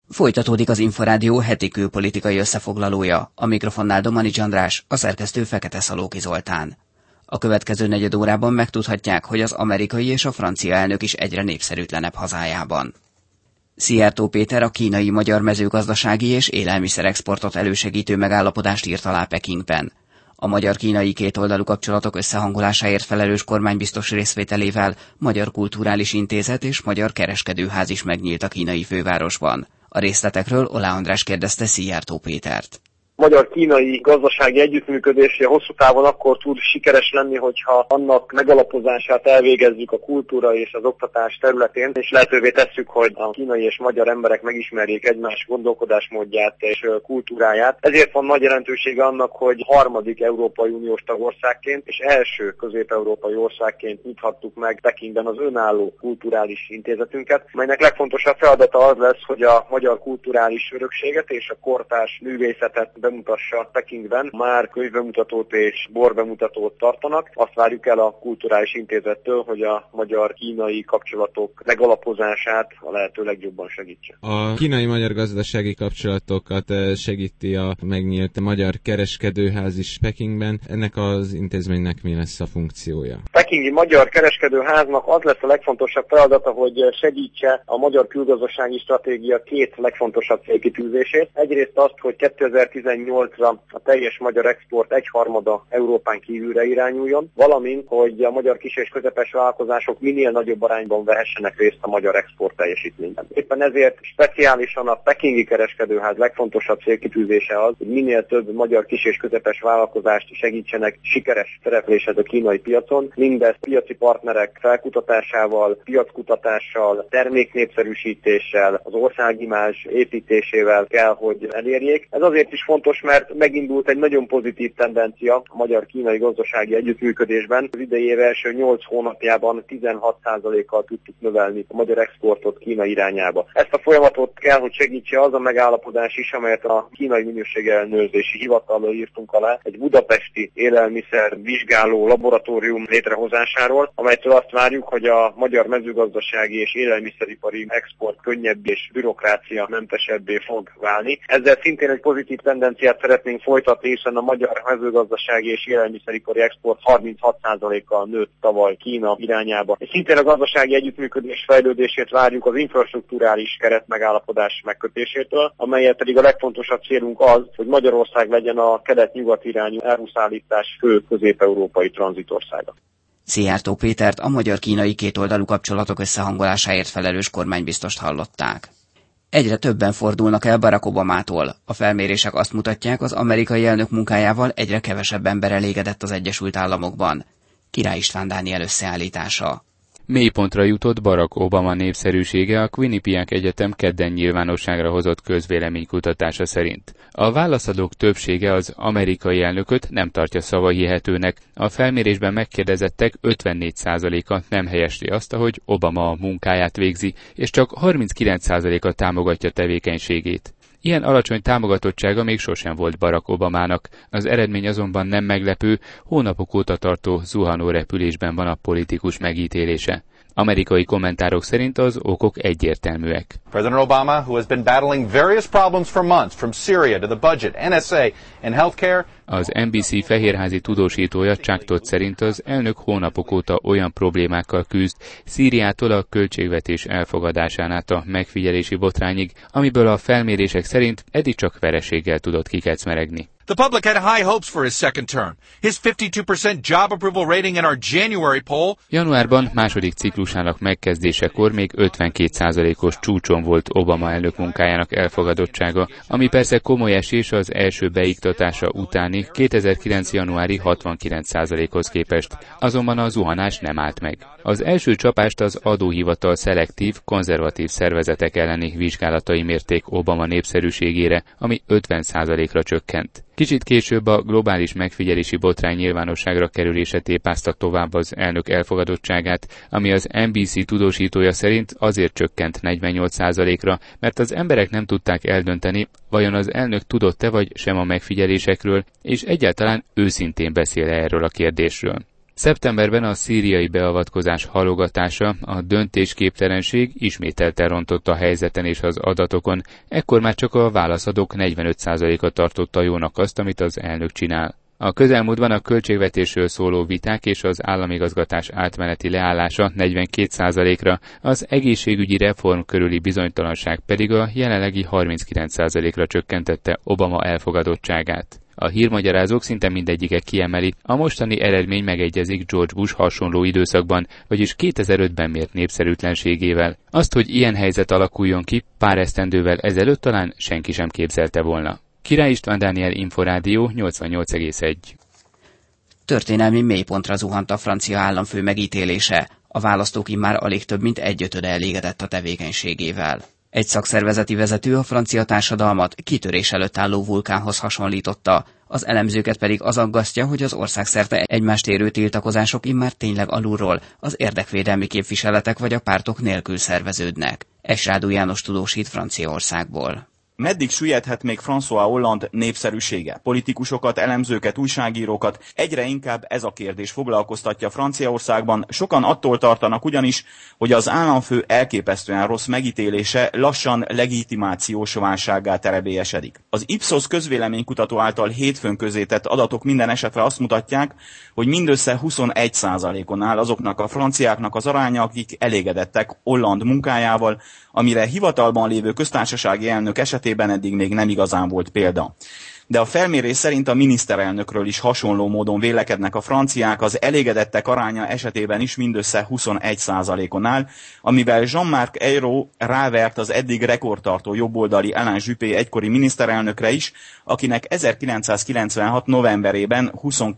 Folytatódik az Inforádió heti külpolitikai összefoglalója. A mikrofonnál Domanics András, a szerkesztő Fekete Szalóki Zoltán. A következő negyed órában megtudhatják, hogy az amerikai és a francia elnök is egyre népszerűtlenebb hazájában. Szijjártó Péter a kínai-magyar mezőgazdasági és élelmiszerexportot elősegítő megállapodást írt alá Pekingben. A magyar-kínai kétoldalú kapcsolatok összehangolásáért felelős kormánybiztos részvételével Magyar Kulturális Intézet és Magyar Kereskedőház is megnyílt a kínai fővárosban. A részletekről Olá András kérdezte Szijjártó Pétert. Magyar-kínai gazdasági együttműködés hosszú távon akkor tud sikeres lenni, hogyha annak megalapozását elvégezzük a kultúra és az oktatás területén, és lehetővé tesszük, hogy a kínai és magyar emberek megismerjék egymás gondolkodásmódját és kultúráját. Ezért van nagy jelentősége annak, hogy harmadik Európai Uniós tagországként és első közép-európai országként nyithattuk meg Pekingben az önálló kulturális intézetünket, melynek legfontosabb feladata az lesz, hogy a magyar kulturális örökséget és a kortárs művészetet bemutassa Pekingben. Már könyvbemutatót és borbemutatót tartanak. Azt várjuk el a Kulturális Intézettől, hogy a magyar-kínai kapcsolatok megalapozását a lehető legjobban segítse. A kínai-magyar gazdasági kapcsolatokat segíti a megnyílt Magyar Kereskedőház is Pekingben. Ennek az intézménynek mi lesz a funkciója? Pekingi Magyar Kereskedőháznak az lesz a legfontosabb feladata, hogy segítse a magyar külgazdasági stratégia két legfontosabb célkitűzését. Egyrészt azt, hogy 2018-ra a teljes magyar export egyharmada Európán kívülre irányuljon, valamint, hogy a magyar kis- és közepes vállalkozások minél nagyobb arányban vehessenek részt a magyar export teljesítményben. Éppen ezért speciálisan a Pekingi Kereskedőház legfontosabb célkitűzése az, hogy minél több magyar kis- és közepes vállalkozást segítsenek sikeres szerepléshez a kínai piacon, mindezt piaci partnerek felkutatásával, piackutatással, terméknépszerűsítéssel, az országimázs építésével kell, hogy elérjék. Ez azért is fontos, mert megindult egy nagyon pozitív tendencia a magyar-kínai gazdasági együttműködésben. Az idei év első 8 hónapjában 16%-kal tudtuk növelni a magyar exportot Kína irányába. Ezt a folyamatot kell, hogy segítse az a megállapodás is, amelyet a Kínai Minőségellenőrzési Hivatallal írtunk alá, egy budapesti élelmiszer vizsgáló laboratórium létrehozásáról, amelytől azt várjuk, hogy a magyar mezőgazdasági és élelmiszeripari export könnyebb és bürokrácia mentesebbé fog válni. Ezzel szintén egy pozitív tendenciát szeretnénk folytatni, hiszen a magyar mezőgazdasági és élelmiszeripari export 36%-kal nőtt tavaly Kína irányába. És szintén a gazdasági együttműködés fejlődését várjuk az infrastrukturális keretmegállapodás megkötésétől, amelyet pedig a legfontosabb célunk az, hogy Magyarország legyen a kelet-nyugat irányú áruszállítás fő közép-európai tranzitországa. Szijjártó Pétert, a magyar-kínai kétoldalú kapcsolatok összehangolásáért felelős kormánybiztost hallották. Egyre többen fordulnak el Barack Obamától. A felmérések azt mutatják, az amerikai elnök munkájával egyre kevesebb ember elégedett az Egyesült Államokban. Király István Dániel összeállítása. Mélypontra jutott Barack Obama népszerűsége a Quinnipiac Egyetem kedden nyilvánosságra hozott közvéleménykutatása szerint. A válaszadók többsége az amerikai elnököt nem tartja szavahihetőnek. A felmérésben megkérdezettek 54%-a nem helyesli azt, hogy Obama a munkáját végzi, és csak 39%-a támogatja tevékenységét. Ilyen alacsony támogatottsága még sosem volt Barack Obamának, az eredmény azonban nem meglepő, hónapok óta tartó zuhanó repülésben van a politikus megítélése. Amerikai kommentárok szerint az okok egyértelműek. President Obama, who has been battling various problems for months, from Syria to the budget, NSA and healthcare. Az NBC fehérházi tudósítója Chuck Todd szerint az elnök hónapok óta olyan problémákkal küzd, Szíriától a költségvetés elfogadásán át a megfigyelési botrányig, amiből a felmérések szerint eddig csak vereséggel tudott kikecmeregni. The public had high hopes for his second term. His 52% job approval rating in our January poll. Januárban második ciklusának megkezdésekor még 52%-os csúcson volt Obama elnök munkájának elfogadottsága, ami persze komoly esés az első beiktatása utáni 2009. januári 69%-hoz képest. Azonban a zuhanás nem állt meg. Az első csapást az adóhivatal szelektív, konzervatív szervezetek elleni vizsgálatai mérték Obama népszerűségére, ami 50%-ra csökkent. Kicsit később a globális megfigyelési botrány nyilvánosságra kerülése tépázta tovább az elnök elfogadottságát, ami az NBC tudósítója szerint azért csökkent 48%-ra, mert az emberek nem tudták eldönteni, vajon az elnök tudott-e vagy sem a megfigyelésekről, és egyáltalán őszintén beszél erről a kérdésről. Szeptemberben a szíriai beavatkozás halogatása, a döntésképtelenség ismételten rontott a helyzeten és az adatokon, ekkor már csak a válaszadók 45%-a tartotta jónak azt, amit az elnök csinál. A közelmúltban a költségvetésről szóló viták és az államigazgatás átmeneti leállása 42%-ra, az egészségügyi reform körüli bizonytalanság pedig a jelenlegi 39%-ra csökkentette Obama elfogadottságát. A hírmagyarázók szinte mindegyike kiemeli, a mostani eredmény megegyezik George Bush hasonló időszakban, vagyis 2005-ben mért népszerűtlenségével. Azt, hogy ilyen helyzet alakuljon ki, pár esztendővel ezelőtt talán senki sem képzelte volna. Király István Dániel, Inforádió 88,1. Történelmi mélypontra zuhant a francia államfő megítélése. A választók immár alig több mint 1/5 elégedett a tevékenységével. Egy szakszervezeti vezető a francia társadalmat kitörés előtt álló vulkánhoz hasonlította, az elemzőket pedig az aggasztja, hogy az országszerte egymást érő tiltakozások immár tényleg alulról az érdekvédelmi képviseletek vagy a pártok nélkül szerveződnek. Esrádú János tudósít Franciaországból. Meddig süllyedhet még François Hollande népszerűsége? Politikusokat, elemzőket, újságírókat egyre inkább ez a kérdés foglalkoztatja Franciaországban. Sokan attól tartanak ugyanis, hogy az államfő elképesztően rossz megítélése lassan legitimációs válsággá terebélyesedik. Az Ipsos közvéleménykutató által hétfőn közzétett adatok minden esetre azt mutatják, hogy mindössze 21%-on áll azoknak a franciáknak az aránya, akik elégedettek Hollande munkájával, amire hivatalban lévő köztársasági elnök esetében eddig még nem igazán volt példa. De a felmérés szerint a miniszterelnökről is hasonló módon vélekednek a franciák, az elégedettek aránya esetében is mindössze 21%-on áll, amivel Jean-Marc Ayrault rávert az eddig rekordtartó jobboldali Alain Juppé egykori miniszterelnökre is, akinek 1996. novemberében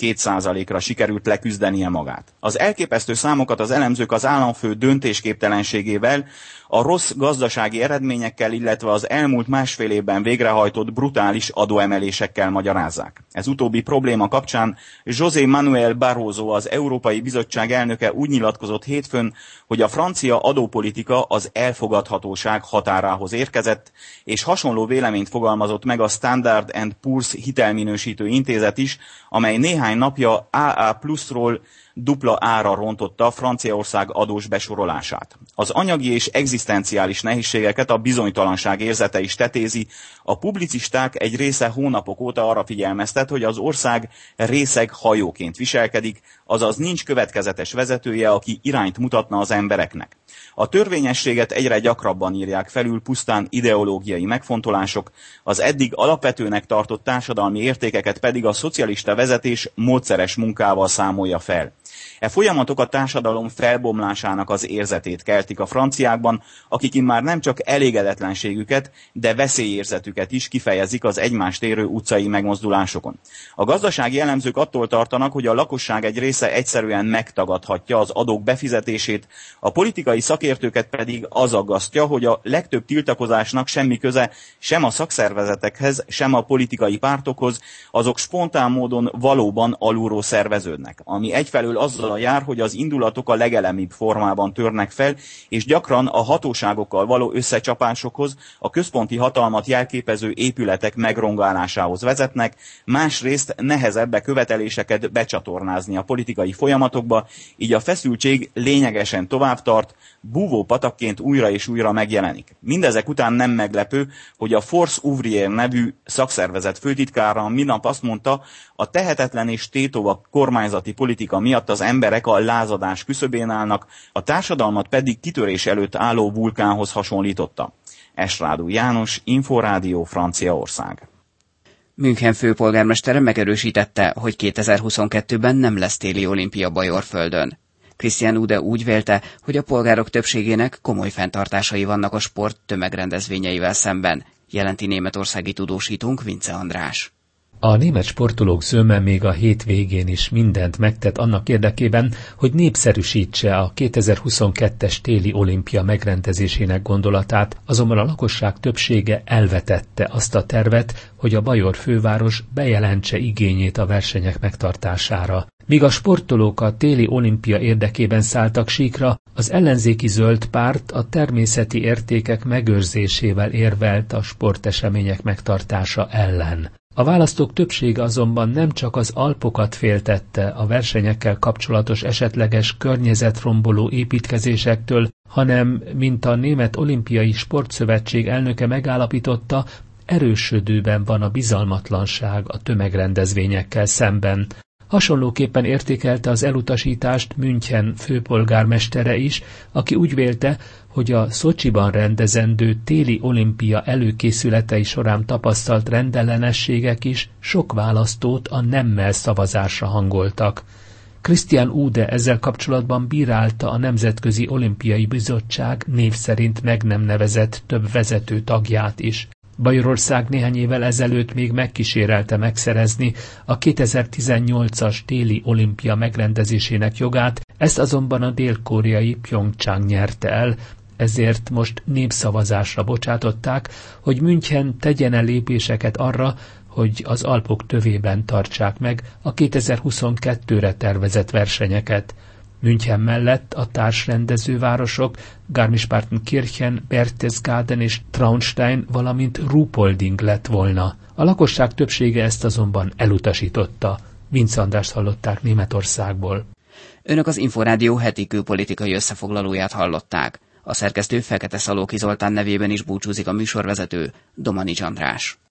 22%-ra sikerült leküzdenie magát. Az elképesztő számokat az elemzők az államfő döntésképtelenségével, a rossz gazdasági eredményekkel, illetve az elmúlt másfél évben végrehajtott brutális adóemelésekkel magyarázzák. Ez utóbbi probléma kapcsán José Manuel Barroso, az Európai Bizottság elnöke úgy nyilatkozott hétfőn, hogy a francia adópolitika az elfogadhatóság határához érkezett, és hasonló véleményt fogalmazott meg a Standard & Poor's hitelminősítő intézet is, amely néhány napja AA+-ról dupla ára rontotta Franciaország adós besorolását. Az anyagi és egzisztenciális nehézségeket a bizonytalanság érzete is tetézi. A publicisták egy része hónapok óta arra figyelmeztet, hogy az ország részeg hajóként viselkedik, azaz nincs következetes vezetője, aki irányt mutatna az embereknek. A törvényességet egyre gyakrabban írják felül pusztán ideológiai megfontolások, az eddig alapvetőnek tartott társadalmi értékeket pedig a szocialista vezetés módszeres munkával számolja fel. E folyamatok a társadalom felbomlásának az érzetét keltik a franciákban, akik immár nem csak elégedetlenségüket, de veszélyérzetüket is kifejezik az egymást érő utcai megmozdulásokon. A gazdasági elemzők attól tartanak, hogy a lakosság egy része egyszerűen megtagadhatja az adók befizetését, a politikai szakértőket pedig az aggasztja, hogy a legtöbb tiltakozásnak semmi köze sem a szakszervezetekhez, sem a politikai pártokhoz, azok spontán módon valóban alulról szerveződnek, ami egyfelől azzal jár, hogy az indulatok a legelemibb formában törnek fel, és gyakran a hatóságokkal való összecsapásokhoz, a központi hatalmat jelképező épületek megrongálásához vezetnek, másrészt nehezebb a követeléseket becsatornázni a politikai folyamatokba, így a feszültség lényegesen tovább tart, búvó patakként újra és újra megjelenik. Mindezek után nem meglepő, hogy a Force Ouvrière nevű szakszervezet főtitkára minap azt mondta, a tehetetlen és tétova kormányzati politika miatt az emberek a lázadás küszöbén állnak, a társadalmat pedig kitörés előtt álló vulkánhoz hasonlította. Esrádú János, Inforádió, Franciaország. München főpolgármestere megerősítette, hogy 2022-ben nem lesz téli olimpia Bajorföldön. Christian Ude úgy vélte, hogy a polgárok többségének komoly fenntartásai vannak a sport tömegrendezvényeivel szemben, jelenti németországi tudósítónk Vince András. A német sportolók zöme még a hétvégén is mindent megtett annak érdekében, hogy népszerűsítse a 2022-es téli olimpia megrendezésének gondolatát, azonban a lakosság többsége elvetette azt a tervet, hogy a bajor főváros bejelentse igényét a versenyek megtartására. Míg a sportolók a téli olimpia érdekében szálltak síkra, az ellenzéki zöld párt a természeti értékek megőrzésével érvelt a sportesemények megtartása ellen. A választók többsége azonban nem csak az Alpokat féltette a versenyekkel kapcsolatos esetleges környezetromboló építkezésektől, hanem, mint a Német Olimpiai Sportszövetség elnöke megállapította, erősödőben van a bizalmatlanság a tömegrendezvényekkel szemben. Hasonlóképpen értékelte az elutasítást München főpolgármestere is, aki úgy vélte, hogy a Szocsiban rendezendő téli olimpia előkészületei során tapasztalt rendellenességek is sok választót a nemmel szavazásra hangoltak. Christian Ude ezzel kapcsolatban bírálta a Nemzetközi Olimpiai Bizottság név szerint meg nem nevezett több vezető tagját is. Bajorország néhány évvel ezelőtt még megkísérelte megszerezni a 2018-as téli olimpia megrendezésének jogát, ezt azonban a dél-koreai Pyeongchang nyerte el, ezért most népszavazásra bocsátották, hogy München tegyen lépéseket arra, hogy az Alpok tövében tartsák meg a 2022-re tervezett versenyeket. München mellett a társrendezővárosok Garmisch-Partenkirchen, Berchtesgaden és Traunstein, valamint Ruhpolding lett volna. A lakosság többsége ezt azonban elutasította. Vince Andrást hallották Németországból. Önök az Inforádió heti külpolitikai összefoglalóját hallották. A szerkesztő Fekete Szalóki Zoltán nevében is búcsúzik a műsorvezető, Domanics András.